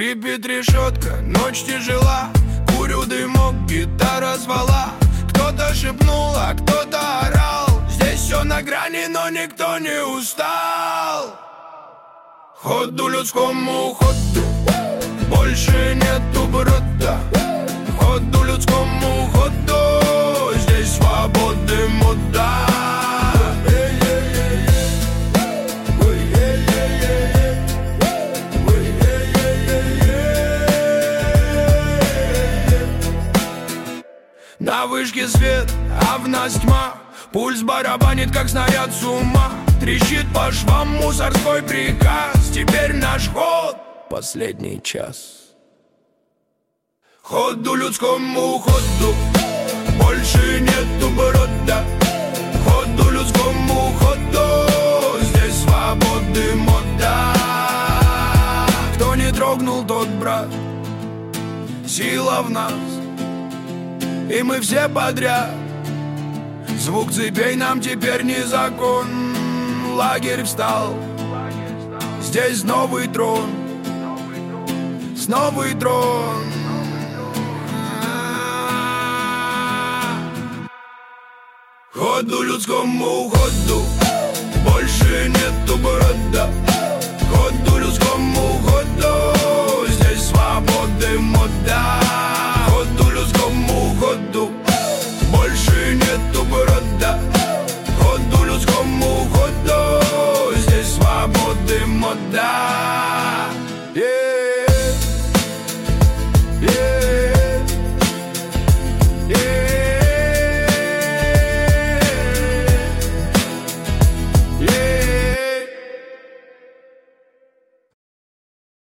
Скрипит решетка, ночь тяжела. Курю дымок, гитара звала. Кто-то шепнул, а кто-то орал. Здесь все на грани, но никто не устал. Ходу людскому ходу, больше нету брода. Ходу людскому ходу, здесь свободы мода. На вышке свет, а в нас тьма. Пульс барабанит, как снаряд с ума. Трещит по швам мусорской приказ. Теперь наш ход, последний час. Ходу людскому ходу, больше нету брода. Ходу людскому ходу, здесь свободы мода. Кто не трогнул, тот брат. Сила в нас, и мы все подряд. Звук цепей нам теперь не закон. Лагерь встал, здесь новый трон. С новый трон. Ходу людскому ходу, больше нету брода. Ходу